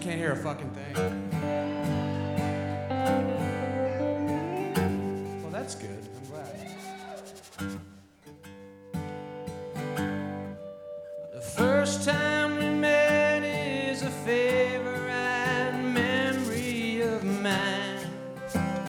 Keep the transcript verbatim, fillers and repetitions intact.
can't hear a fucking thing. Well, that's good. I'm glad. The first time we met is a favor